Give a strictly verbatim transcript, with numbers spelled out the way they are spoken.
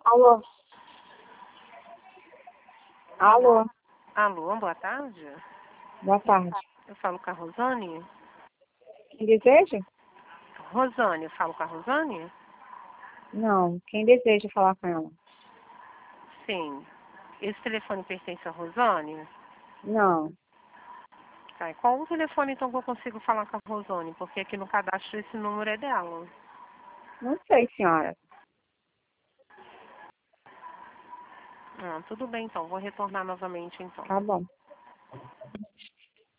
Alô? Alô? Alô, boa tarde. Boa tarde. Eu falo com a Rosane. Quem deseja? Rosane, eu falo com a Rosane? Não. Quem deseja falar com ela? Sim. Esse telefone pertence a Rosane? Não. Tá, e qual o telefone então que eu consigo falar com a Rosane? Porque aqui no cadastro esse número é dela. Não sei, senhora. Ah, tudo bem então, vou retornar novamente então. Tá bom.